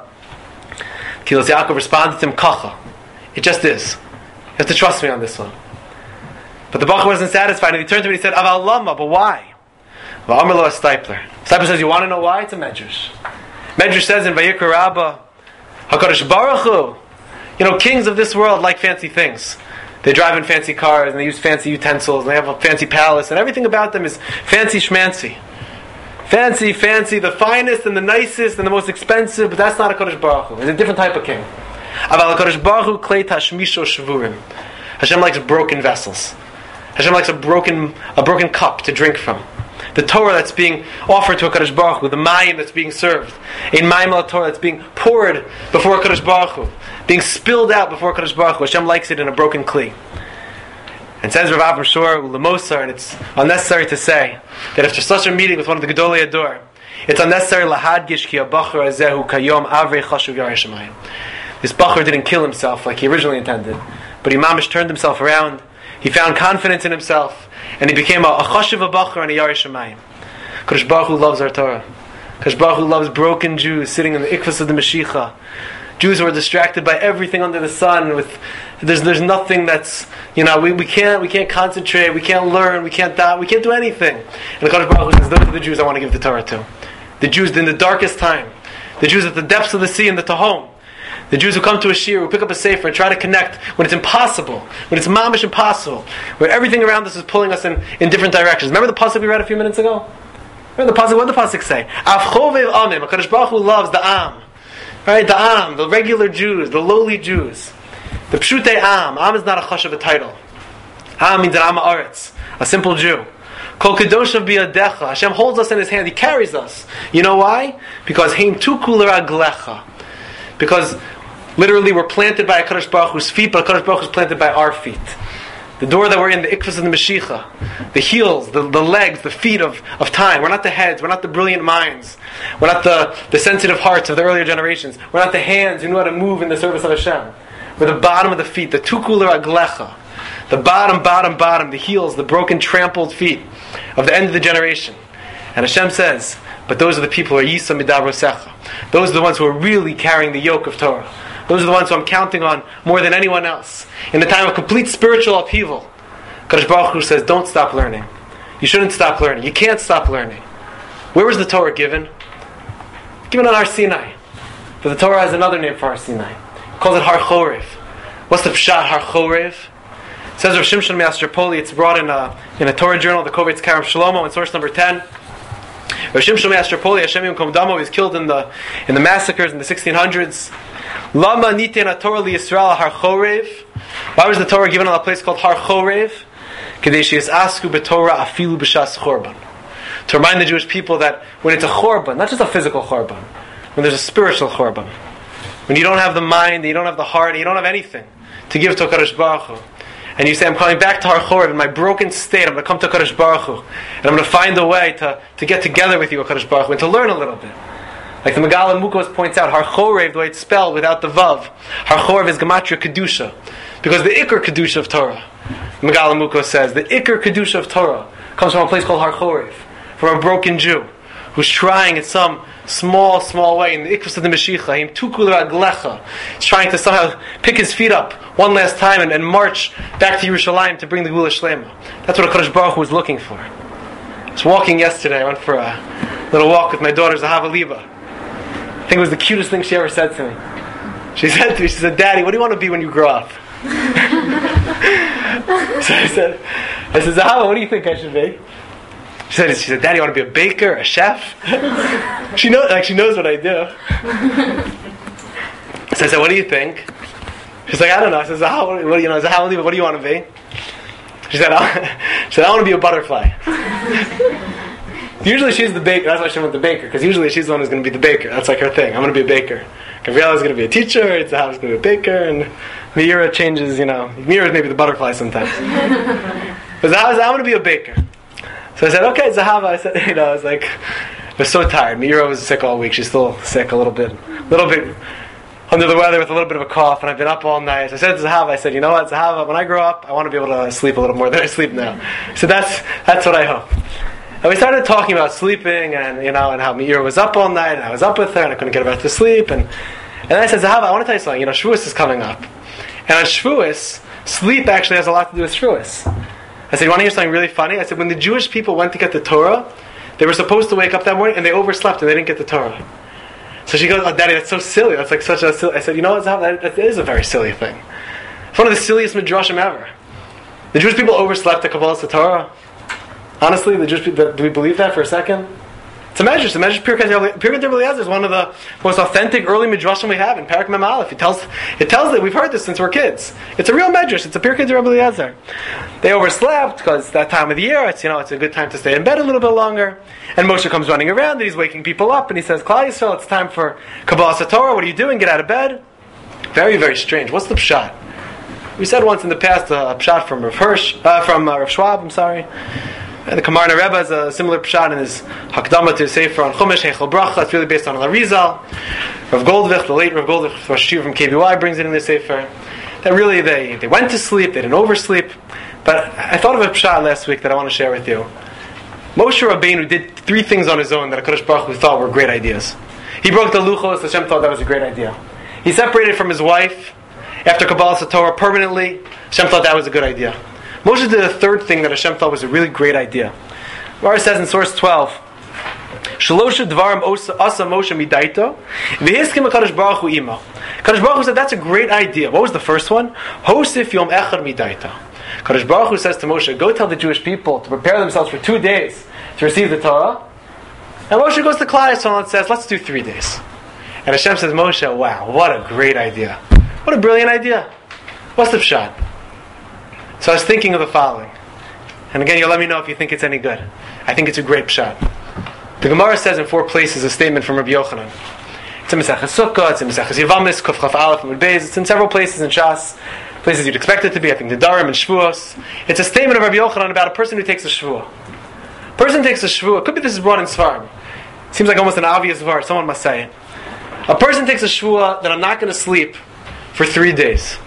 Kilas Yaakov responded to him, Kacha. It just is. You have to trust me on this one. But the Bachar wasn't satisfied and he turned to me and he said, Aval Lama, but why? V'amar lo Steipler. Steipler says, you want to know why? It's a Medrash. Medrash says in Vayikra Rabbah, HaKadosh Baruch Hu, kings of this world like fancy things. They drive in fancy cars and they use fancy utensils and they have a fancy palace and everything about them is fancy schmancy. Fancy, the finest and the nicest and the most expensive, but that's not a HaKadosh Baruch Hu. It's a different type of king. Aval HaKadosh Baruch Hu klei tashmisho shvurim. Hashem likes broken vessels. Hashem likes a broken cup to drink from. The Torah that's being offered to HaKadosh Baruch Hu, the mayim that's being served, in mayim al-Torah that's being poured before HaKadosh Baruch Hu, being spilled out before HaKadosh Baruch Hu. Hashem likes it in a broken kli. And says Rav Avram Shur, Lemosar, and it's unnecessary to say that after such a meeting with one of the Gedolei Ador, it's unnecessary lahadgish ki abachar azehu kayom avrei chashuv yarei shemayim. This Bachar didn't kill himself like he originally intended, but he mamish turned himself around. He found confidence in himself, and he became a chashuv abachar and a yarei shemayim. Kadosh Baruch Hu loves our Torah. Kadosh Baruch Hu loves broken Jews sitting in the ikvus of the Mashiach. Jews who are distracted by everything under the sun. There's nothing that's we can't concentrate, we can't learn, we can't do anything. And the Kadosh Baruch Hu says, those are the Jews I want to give the Torah to. The Jews in the darkest time, the Jews at the depths of the sea in the Tahom, the Jews who come to a shir, who pick up a sefer and try to connect when it's impossible, when it's mamish impossible, where everything around us is pulling us in different directions. Remember the pasuk we read a few minutes ago? Right, what did the pasuk say? Av chovev amim. HaKadosh Baruch Hu loves the am. Right, the am, the regular Jews, the lowly Jews. The pshutei am. Am is not a chashav, a title. Am means an am ha'aretz, a simple Jew. Kol kedoshav biyadecha. Hashem holds us in His hand. He carries us. You know why? Because heim tuku l'raglecha. Because literally we're planted by HaKadosh Baruch Hu's feet, but HaKadosh Baruch Hu is planted by our feet. The door that we're in, the ikvus and the Mashiach, the heels, the legs, the feet of time. We're not the heads, we're not the brilliant minds, we're not the sensitive hearts of the earlier generations, we're not the hands who know how to move in the service of Hashem. We're the bottom of the feet, the tukular aglecha, the bottom, the heels, the broken, trampled feet of the end of the generation. And Hashem says, but those are the people who are yisa midavrosecha. Those are the ones who are really carrying the yoke of Torah. Those are the ones who I'm counting on more than anyone else. In the time of complete spiritual upheaval, Kadosh Baruch Hu says, don't stop learning. You shouldn't stop learning. You can't stop learning. Where was the Torah given? Given on Har Sinai. But the Torah has another name for Har Sinai. It calls it Har Chorev. What's the pshat Har Chorev? It says Rav Shimshon Master Poli. It's brought in a Torah journal, the Kovetz Karam Shlomo, in source number 10. Rav Shimshon Master Poli, Hashem Yom Damo, was killed in the massacres in the 1600s. Lama niten Torah li Yisrael Har Chorev. Why was the Torah given on a place called Har Chorev? Kedei sheyis asku b'Torah afilu b'shas chorban. To remind the Jewish people that when it's a chorban, not just a physical chorban, when there's a spiritual chorban, when you don't have the mind, you don't have the heart, you don't have anything to give to HaKadosh Baruch Hu, and you say, I'm coming back to Har Chorev in my broken state, I'm going to come to HaKadosh Baruch Hu, and I'm going to find a way to get together with you, HaKadosh Baruch Hu, and to learn a little bit. Like the Megala Mukos points out, Har Chorev, the way it's spelled without the Vav, Har Chorev is Gematria Kedusha. Because the Iker Kedusha of Torah, Megala Mukos says, the Iker Kedusha of Torah comes from a place called Har Chorev, from a broken Jew, who's trying in some small way, in the Ikvus of the Mashiach, Him Tukul Raglecha, he's trying to somehow pick his feet up one last time and march back to Yerushalayim to bring the Gula Shlema. That's what HaKadosh Baruch Hu was looking for. I was walking yesterday, I went for a little walk with my daughter, Zahava Liba. I think it was the cutest thing she ever said to me. She said, Daddy, what do you want to be when you grow up? So I said, Zahava, what do you think I should be? She said, Daddy, you want to be a baker, a chef? She knows what I do. So I said, what do you think? She's like, I don't know. I said, Zahava, what do you want to be? She said, I want to be a butterfly. Usually she's the baker. That's why she went the baker, because usually she's the one who's going to be the baker. That's like her thing. I'm going to be a baker. Gabriela's going to be a teacher. Zahav's going to be a baker, and Meira changes. Meira is maybe the butterfly sometimes. But Zahav, I want to be a baker. So I said, okay, Zahava. I said, I was like, I was so tired. Meira was sick all week. She's still sick a little bit under the weather with a little bit of a cough, and I've been up all night. So I said to Zahava, I said, you know what, Zahava, when I grow up, I want to be able to sleep a little more than I sleep now. So that's what I hope. And we started talking about sleeping, and how Meira was up all night, and I was up with her, and I couldn't get her back to sleep, and I said, Zahava, I want to tell you something. Shavuos is coming up, and on Shavuos, sleep actually has a lot to do with Shavuos. I said, you want to hear something really funny? I said, when the Jewish people went to get the Torah, they were supposed to wake up that morning, and they overslept, and they didn't get the Torah. So she goes, oh, Daddy, that's so silly. That's like such a silly. I said, you know what, Zahava, that is a very silly thing. It's one of the silliest midrashim ever. The Jewish people overslept the Kabbalas Torah. Honestly, the Jewish people, do we believe that for a second? It's a measure. Pirkei Eliezer is one of the most authentic early midrashim we have in Parak Mem Aleph. It tells that we've heard this since we're kids. It's a real medrash. It's a Pirkei Eliezer. They overslept because that time of the year, it's a good time to stay in bed a little bit longer. And Moshe comes running around and he's waking people up and he says, Klal Yisrael, it's time for Kabbalas Torah. What are you doing? Get out of bed. Very, very strange. What's the pshat? We said once in the past a pshat from Rav Schwab. I'm sorry. The Kamarna Rebbe has a similar pshat in his Hakdama to his Sefer on Chumash Heichel Bracha. It's really based on Arizal. Rav Goldvich, the late Rav Goldvich, Rosh Hashiva from KBY, brings it in the Sefer. That really they went to sleep, they didn't oversleep. But I thought of a pshat last week that I want to share with you. Moshe Rabbeinu did 3 things on his own that HaKadosh Baruch Hu thought were great ideas. He broke the luchos. Hashem thought that was a great idea. He separated from his wife after Kabbalas Torah permanently. Hashem thought that was a good idea. Moshe did a 3rd thing that Hashem thought was a really great idea. Gemara says in source 12, Shalosha dvarim asa Moshe midaito, v'hiskim HaKadosh Baruch Hu imo. HaKadosh Baruch Hu said, that's a great idea. What was the first one? Hosif yom echad midaito. HaKadosh Baruch Hu says to Moshe, go tell the Jewish people to prepare themselves for 2 days to receive the Torah. And Moshe goes to Klal Yisrael and says, let's do 3 days. And Hashem says, Moshe, wow, what a great idea. What a brilliant idea. What's the pshat? So I was thinking of the following. And again, you'll let me know if you think it's any good. I think it's a great pshat. The Gemara says in 4 places a statement from Rabbi Yochanan. It's in Maseches Sukkah, it's in Maseches Yevamis, Kuf Chaf Aleph, and Beis. It's in several places in Shas, places you'd expect it to be. I think the Darim and Shvuos. It's a statement of Rabbi Yochanan about a person who takes a Shvuah. A person takes a Shvuah. Could be this is brought in Svarim. Seems like almost an obvious verse. Someone must say it. A person takes a Shvuah that I'm not going to sleep for 3 days.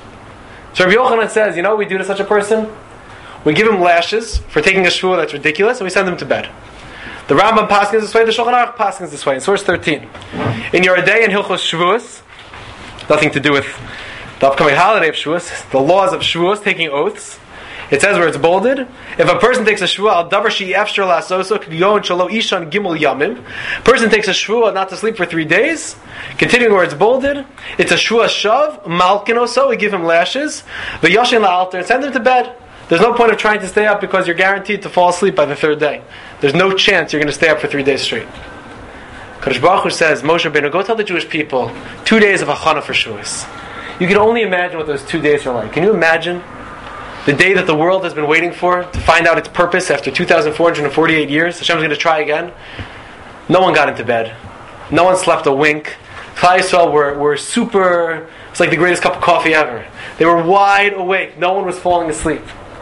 So Rabbi Yochanan says, you know what we do to such a person? We give him lashes for taking a Shvuah that's ridiculous, and we send him to bed. The Rambam paskins this way, the Shulchan Aruch paskins this way. In source 13. In your day in Hilchos Shavuos, nothing to do with the upcoming holiday of Shavuos, the laws of Shavuos, taking oaths. It says where it's bolded, if a person takes a Shvuah, al davar she'i efshar la'asoso k'yon shelo ishan gimel yamim. Person takes a Shvuah not to sleep for 3 days. Continuing where it's bolded, it's a Shvuah shav, malkin oso, we give him lashes, v'yashin la'alter, and send him to bed. There's no point of trying to stay up because you're guaranteed to fall asleep by the 3rd day. There's no chance you're going to stay up for 3 days straight. Kadosh Baruch Hu says, Moshe Rabbeinu, go tell the Jewish people 2 days of Hachana for Shavuos. You can only imagine what those 2 days are like. Can you imagine the day that the world has been waiting for to find out its purpose after 2,448 years? Hashem's going to try again. No one got into bed. No one slept a wink. Klal Yisrael were super, it's like the greatest cup of coffee ever. They were wide awake. No one was falling asleep.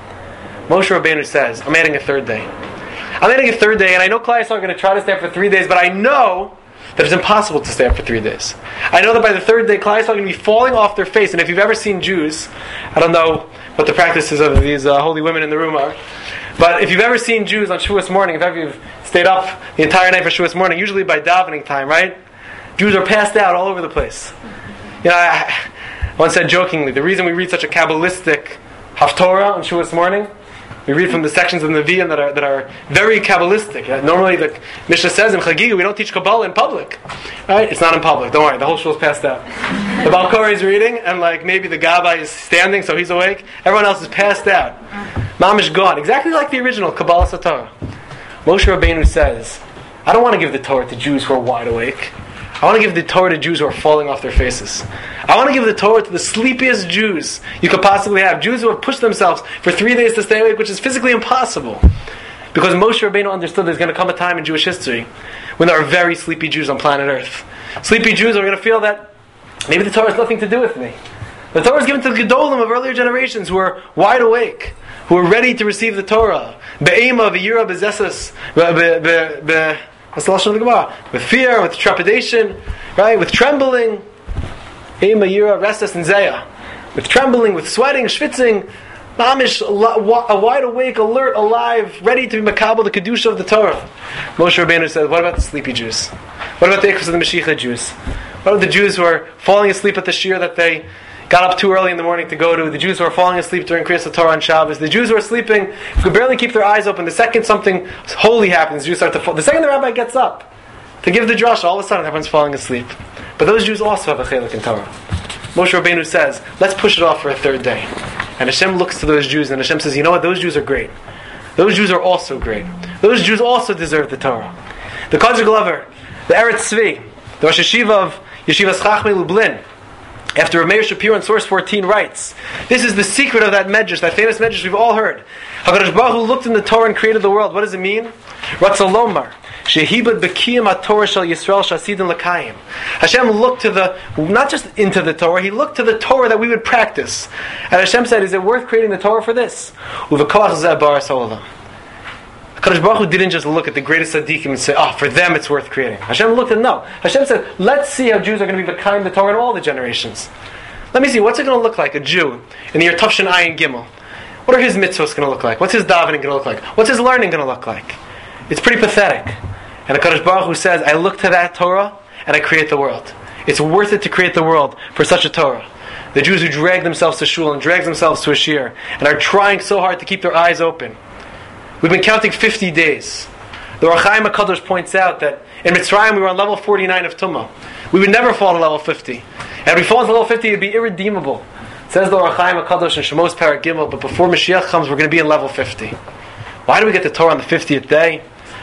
Moshe Rabbeinu says, I'm adding a 3rd day. I'm adding a 3rd day, and I know Klal Yisrael are going to try to stay up for 3 days, but I know that it's impossible to stay up for 3 days. I know that by the 3rd day, Klal Yisrael are going to be falling off their face, and if you've ever seen Jews, I don't know what the practices of these holy women in the room are, but if you've ever seen Jews on Shavuos morning, if ever you've stayed up the entire night for Shavuos morning, usually by davening time, right? Jews are passed out all over the place. You know, I once said jokingly, the reason we read such a Kabbalistic Haftorah on Shavuos morning, we read from the sections of the Nevi'im that are very Kabbalistic. Normally the Mishnah says in Chagiga, we don't teach Kabbalah in public. Right? It's not in public, don't worry, the whole shul is passed out. The Baal Koreh is reading, and like maybe the Gabbai is standing, so he's awake. Everyone else is passed out. Mamish gone. Exactly like the original Kabbalah Satorah. Moshe Rabbeinu says, I don't want to give the Torah to Jews who are wide awake. I want to give the Torah to Jews who are falling off their faces. I want to give the Torah to the sleepiest Jews you could possibly have. Jews who have pushed themselves for 3 days to stay awake, which is physically impossible. Because Moshe Rabbeinu understood there's going to come a time in Jewish history when there are very sleepy Jews on planet Earth. Sleepy Jews are going to feel that maybe the Torah has nothing to do with me. The Torah is given to the Gedolim of earlier generations who are wide awake, who are ready to receive the Torah. Be'ema, v'yira, b'zesas, what's the lashon of the Gemara? With fear, with trepidation, right? With trembling, Eima, Yira, Restas, and Zeya. With trembling, with sweating, schwitzing, mamish, a wide awake, alert, alive, ready to be makabel the kedusha of the Torah. Moshe Rabbeinu says, what about the sleepy Jews? What about the Ikvus of the Mashiach Jews? What about the Jews who are falling asleep at the shir that they got up too early in the morning to go to? The Jews who are falling asleep during Kriyas Torah on Shabbos? The Jews who are sleeping, who can barely keep their eyes open. The second something holy happens, the Jews start to fall. The second the rabbi gets up to give the drasha, all of a sudden everyone's falling asleep. But those Jews also have a chelik in Torah. Moshe Rabbeinu says, let's push it off for a 3rd day. And Hashem looks to those Jews and Hashem says, you know what, those Jews are great. Those Jews are also great. Those Jews also deserve the Torah. The Kodesh Glover, the Eretz Tzvi, the Rosh Hashiva of Yeshivas Chachmei Lublin, after Meir Shapiro in Source 14 writes, this is the secret of that medrash, that famous medrash we've all heard. HaKadosh Baruch Hu looked in the Torah and created the world. What does it mean? Ratzalomar. Shehibad Bekiyim HaTorah Shel Yisrael Shasidin L'Kayim. Hashem looked to not just into the Torah, He looked to the Torah that we would practice. And Hashem said, is it worth creating the Torah for this? Uvekoach Zeh Baras HaOlam. HaKadosh Baruch Hu didn't just look at the greatest tzaddikim and say, for them it's worth creating. Hashem looked and no. Hashem said, let's see how Jews are going to be kind the Torah in all the generations. Let me see, what's it going to look like, a Jew, in the year Tufshin Ayin Gimel? What are his mitzvahs going to look like? What's his davening going to look like? What's his learning going to look like? It's pretty pathetic. And HaKadosh Baruch Hu says, I look to that Torah and I create the world. It's worth it to create the world for such a Torah. The Jews who drag themselves to shul and drag themselves to a shir and are trying so hard to keep their eyes open. We've been counting 50 days. The Ohr HaChaim HaKadosh points out that in Mitzrayim we were on level 49 of Tumah. We would never fall to level 50. And if we fall to level 50, it would be irredeemable. It says the Ohr HaChaim HaKadosh in Shemos Parak Gimel, but before Mashiach comes, we're going to be in level 50. Why do we get the Torah on the 50th day?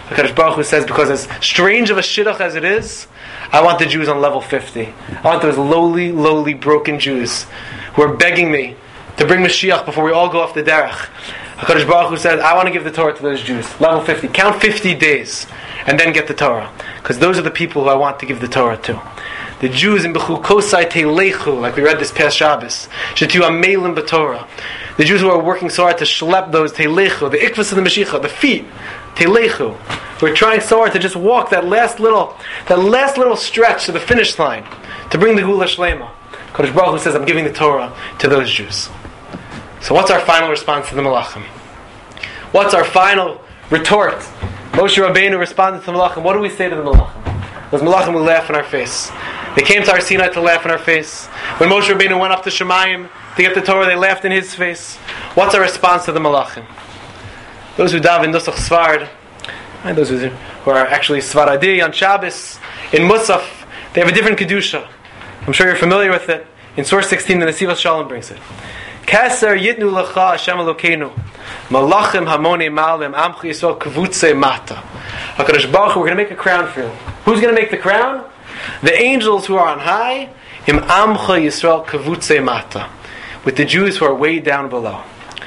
HaKadosh Baruch Hu says, because as strange of a shidduch as it is, I want the Jews on level 50. I want those lowly, lowly, broken Jews who are begging me to bring Mashiach before we all go off the derech. HaKadosh Baruch Hu says, I want to give the Torah to those Jews. Level 50. Count 50 days and then get the Torah. Because those are the people who I want to give the Torah to. The Jews in Bechu Kosai Teilechu, like we read this past Shabbos. Shetu Amelim B'Torah. The Jews who are working so hard to schlep those Teilechu, the Ikvas of the Mashiach, the feet, Teilechu. We're trying so hard to just walk that last little stretch to the finish line to bring the Gula Shlema. Kadosh Baruch Hu says, I'm giving the Torah to those Jews. So what's our final response to the Malachim? What's our final retort? Moshe Rabbeinu responded to the Malachim. What do we say to the Malachim? Those Malachim will laugh in our face. They came to our Sinai to laugh in our face. When Moshe Rabbeinu went up to Shemayim to get the Torah, they laughed in his face. What's our response to the Malachim? Those who daven Nusach Sfard, and those who are actually Svaradi on Shabbos, in Musaf, they have a different Kedusha. I'm sure you're familiar with it. In Source 16, the Nesivos Shalom brings it. Kaser yitnu lecha Hashem Elokeinu malachim hamone malim amchi Yisrael kavutze mata. HaKadosh Baruch Hu, we're going to make a crown for you. Who's going to make the crown? The angels who are on high, im amcha Yisrael kavutze mata, with the Jews who are way down below.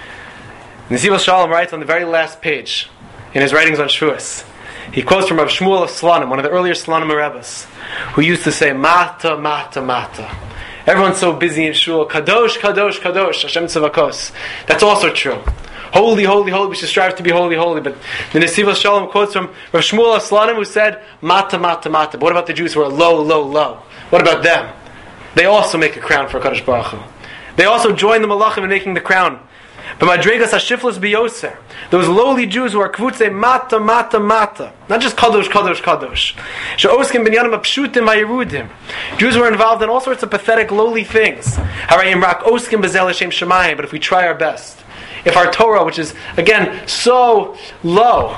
Nesivos Shalom writes on the very last page in his writings on Shavuos. He quotes from Rav Shmuel of Slanim, one of the earlier Slanim Rebbes, who used to say mata mata mata. Everyone's so busy in shul. Kadosh, Kadosh, Kadosh, Hashem Tzavakos. That's also true. Holy, holy, holy. We should strive to be holy, holy. But the Nesivos Shalom quotes from Rav Shmuel Aslanim, who said, Mata, Mata, Mata. But what about the Jews who are low, low, low? What about them? They also make a crown for Kadosh Baruch Hu. They also join the Malachim in making the crown. But Madregas Hashiflas Biyoser, those lowly Jews who are kvutze mata, mata, mata, not just kadosh, kadosh, kadosh. She'oskim binyanim apshutim hayerudim. Jews who are involved in all sorts of pathetic, lowly things. Harayim rak oskim bezel Hashem shemayim. But if we try our best, if our Torah, which is again so low,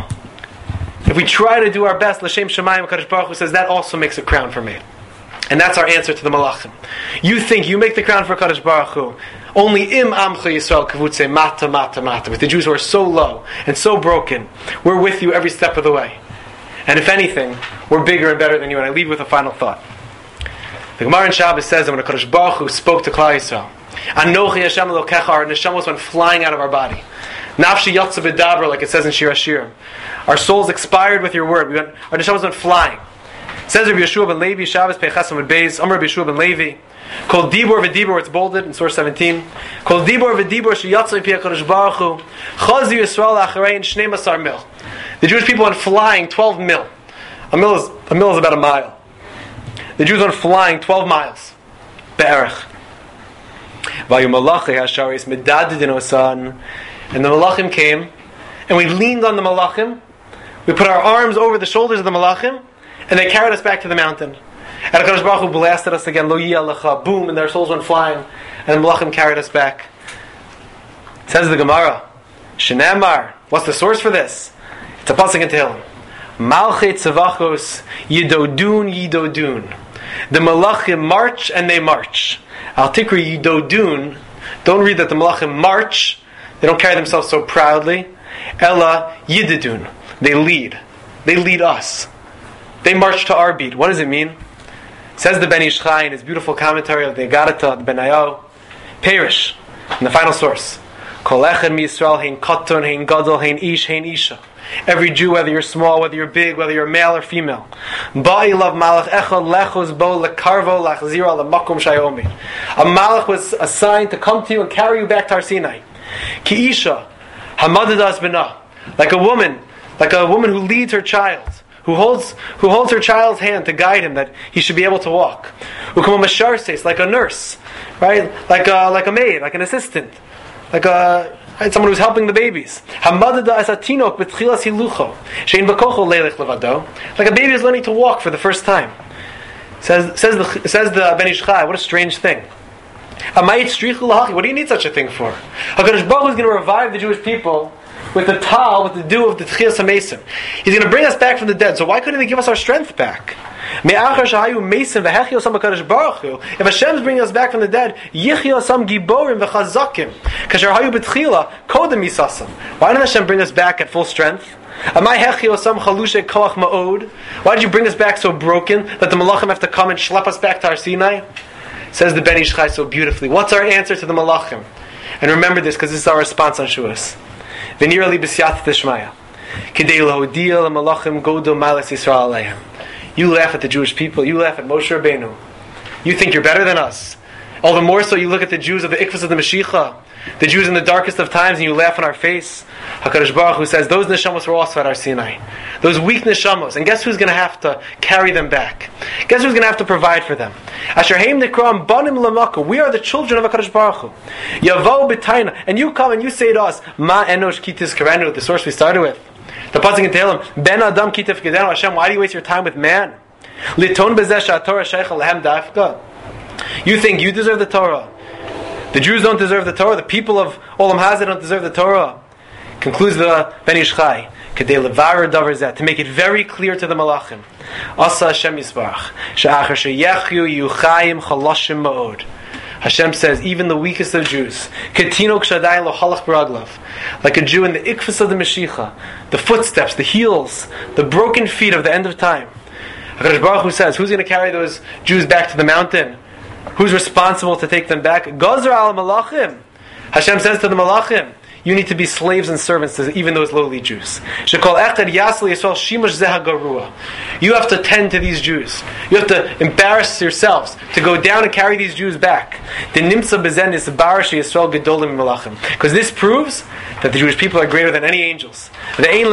if we try to do our best, l'shem shemayim, Kadosh Baruch Hu says that also makes a crown for me. And that's our answer to the Malachim. You think you make the crown for Kadosh Baruch Hu. Only im amcha Yisrael kavutze mata mata mata. With the Jews who are so low and so broken, we're with you every step of the way. And if anything, we're bigger and better than you. And I leave with a final thought. The Gemara in Shabbos says that when Kadosh Baruch Hu spoke to Klal Yisrael, Anochi Hashem Elokecha, our neshamos went flying out of our body. Nafshi yatsa b'dabra, like it says in Shir Hashirim. Our souls expired with your word. Our neshamos went flying. It says Rabbi Yeshua ben Levi, Shabbos Peichas Amud Beis, Amar Rabbi Yeshua ben Levi, Kol Dibor v'Dibor, it's bolded in source 17. Kol Dibor v'Dibor sheyatsa mipei HaKadosh Baruch Hu, Chazi Yisrael acharei Shnei Masar mil. The Jewish people went flying 12 mil. A mil is about a mile. The Jews went flying 12 miles. Be'erech. Vayu Malachi Hasharis medadidin osan. And the Malachim came, and we leaned on the Malachim. We put our arms over the shoulders of the Malachim, and they carried us back to the mountain. And HaKadosh Baruch Hu blasted us again, Lo yiyah, boom, and their souls went flying, and the Malachim carried us back. It says the Gemara, Shenamar, what's the source for this? It's a pasuk in Tehillim. Malchei tzavachos yidodun yidodun. The Malachim march and they march. Al tikri yidodun, don't read that the Malachim march, they don't carry themselves so proudly. Ella yidodun, they lead. They lead us. They march to our beat. What does it mean? Says the Ben Ish Chai in his beautiful commentary of the Egarata, the Benayo, Perish, in the final source. Kol echad mi Yisrael hein katon, hein gadol, hein ish, hein isha. Every Jew, whether you're small, whether you're big, whether you're male or female. Ba'ilav malach echad lechos bo lekarvo lachzira lemakom shayomi. A malach was assigned to come to you and carry you back to Har Sinai. Ki isha, hamadadas b'na. Like a woman who leads her child. Who holds her child's hand to guide him that he should be able to walk. Like a nurse, right? Like a maid, like an assistant, like someone who's helping the babies. Like a baby is learning to walk for the first time. Says the Ben Ish Chai, what a strange thing. What do you need such a thing for? HaKadosh Baruch Hu is going to revive the Jewish people with the tal, with the dew of the Tchias HaMesim. He's going to bring us back from the dead. So why couldn't he give us our strength back? If Hashem's bringing us back from the dead, why didn't Hashem bring us back at full strength? Why did you bring us back so broken that the Malachim have to come and schlep us back to Har Sinai? Says the Ben Ish Chai so beautifully. What's our answer to the Malachim? And remember this, because this is our response on Shavuos. V'nira li b'siyat tishmaya. K'dei lahodia l'malachim godo malas Yisrael aleihim. You laugh at the Jewish people. You laugh at Moshe Rabbeinu. You think you're better than us. All the more so you look at the Jews of the Ikvus of the Mashiach, the Jews in the darkest of times, and you laugh in our face. HaKadosh Baruch Hu says, those neshamos were also at Har Sinai. Those weak neshamos. And guess who's going to have to carry them back? Guess who's going to have to provide for them? Asher heim nikram banim lamaka. We are the children of HaKadosh Baruch Hu. Yavau b'taina. And you come and you say to us, Ma enosh kitis karenu, the source we started with. The pasuk in Tehillim, Ben Adam kitif gedenu. Hashem, why do you waste your time with man? Liton bezeh sha'atorah sheicha lehem dafka. You think you deserve the Torah. The Jews don't deserve the Torah. The people of Olam Hazeh don't deserve the Torah. Concludes the Ben Ish Chai, Kedei levarer davar zeh, to make it very clear to the Malachim. Asa Hashem Yisbarach, she'achar sheyechyu yuchayim chalashim ma'od. Hashem says, even the weakest of Jews, Ketinok Shadai lo halach baraglav, like a Jew in the ikfus of the Mashiach, the footsteps, the heels, the broken feet of the end of time. HaKadosh Baruch Hu says, who's going to carry those Jews back to the mountain? Who's responsible to take them back? Gozer al Malachim. Hashem says to the Malachim, you need to be slaves and servants to even those lowly Jews. You have to tend to these Jews. You have to embarrass yourselves to go down and carry these Jews back. Because this proves that the Jewish people are greater than any angels. And they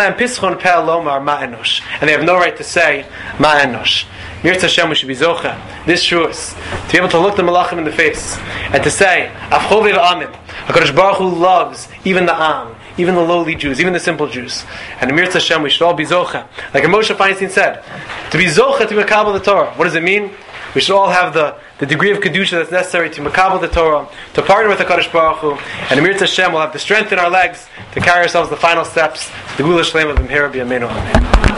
have no right to say Ma'enosh. Mirz Hashem, we should be zocha this Shavuos to be able to look the Malachim in the face and to say, Afchoviv Amim. HaKadosh Baruch Hu loves even the Am, even the lowly Jews, even the simple Jews. And in Mirz Hashem, we should all be zocha. Like Moshe Feinstein said, to be zocha to Makabel the Torah. What does it mean? We should all have the degree of Kedusha that's necessary to Makabel the Torah, to partner with HaKadosh Baruch Hu, and in Mirz Hashem, we'll have the strength in our legs to carry ourselves the final steps, the Gula Shlema of Imhera B'Yameinu. Amen.